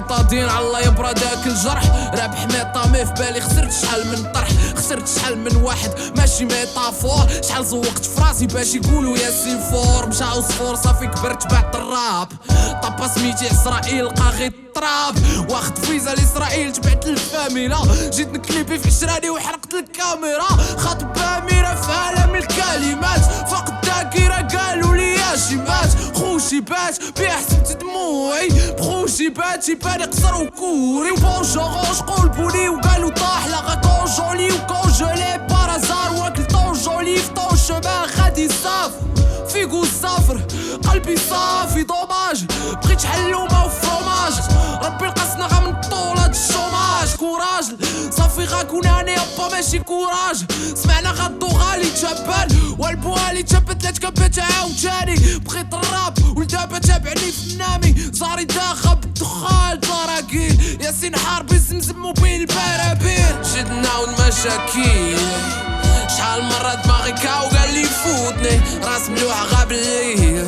بيطادين على الله يبرى داك الجرح. رابح ميطامي في بالي خسرت شحال من طرح، خسرت شحال من واحد ماشي ميطافور. شحال زوقت فراسي باش يقولوا يا سيفور. مشى عصفور صافي كبرت بعد الراب. طابا سميتي اسرائيل لقى غير التراب. واخد فيزا لاسرائيل تبعت للفاميلا. جيت نكليبي في عشراني وحرقت الكاميرا. خاطب اميره في عالم الكلمات. فوق الذاكره قالوا لي يا شيمات. خوشي بات بيه حسبت دموعي بخوشي بات يبان قصر وكوري. وبونجوروش قلبوني وقالوا طاح لغا كونجولي وكونجولي بارازار. واكل طونجولي في طون شبان غادي صاف فيكو السافر قلبي صافي دوماج. بغيت حلومه وفروماج ربي لقصنا غا من طول هاد الشوماج. كوراج صافي غاكون انا يابا ماشي كوراج. سمعنا غادو غالي تشبال والبوالي تشبت كبت عاوتاني. بغيت الراب ولدابا تابعني في منامي. زاري داخل بالدخان براكيل ياسين حاربي زمزم وبين البرابير. جدنا والمشاكل شحال مرة دماغي كاو قال لي فوتني. راس ملوح غاب لي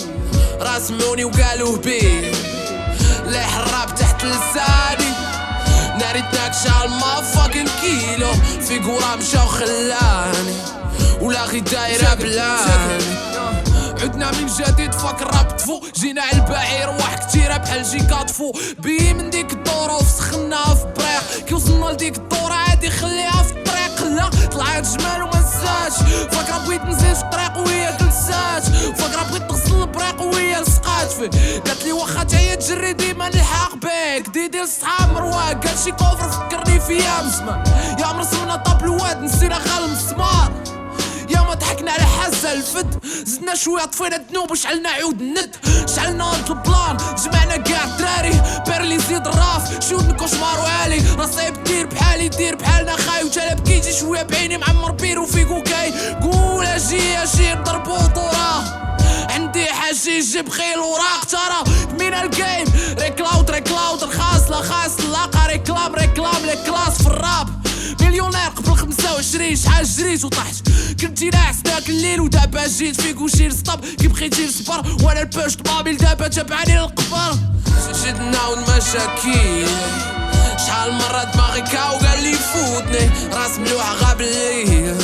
راسموني وقالوه بيه لي حراب تحت لساني. ناري تناكشة ما فاكن كيلو في قرا مشا وخلاني ولا غي دايرة بلاني. عدنا من جديد فاك الراب تفو. جينا على البعير واحد كتيرة بحال جي كاطفو. بي من ديك الدورة وسخناها في الطريق. كي وصلنا لديك الدورة عادي خليها في الطريق. لا طلعت جمال وما نساتش. فاكرة بغيت نزيد في الطريق وهي جلسات. فاكرة بغيت نغسل البريق وهي لصقات فيه. قالتلي واخا تاهي تجري ديما نلحق بيك. ديدي لصحاب مرواق قال شي كوفر فكرني فيا مسمار. يا مرسمنا طابلو واد نسينا غال مسمار. يا ما ضحكنا على حاسة الفد. زدنا شوية طفينا الذنوب وشعلنا عود الند. شعلنا انت البلان جمعنا قاع الدراري. بيرلي زيد الراف شود كوشمار وعالي. رصيب دير بحالي دير بحالنا خاي. وجالا بكيتي شوية بعيني معمر بيرو فيكو كاي. قول اجي اجي نضربو طوراه. عندي حشيش بخيل وراق ترى من الجيم. ريكلاود رخاص لا خاص لاقا. ريكلام لي كلاس في الراب. مليونير قبل 25 شحال جريت وطحت. كنتي ناعس داك الليل ودابا جيت فيك وشير ستوب. كي بغيتي نصبر وانا البوش طابيل دابا تبعني للقبر. جدنا والمشاكل شحال مرة دماغي كاو قال لي فوتني. راس ملوح غاب لي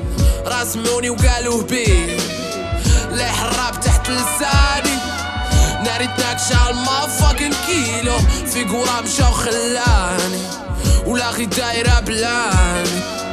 راسموني وقالوه بيه لي حراب تحت لساني. ناري تناكشة ما فاكن كيلو في قرا مشا وخلاني ولا غي دايرة بلاني.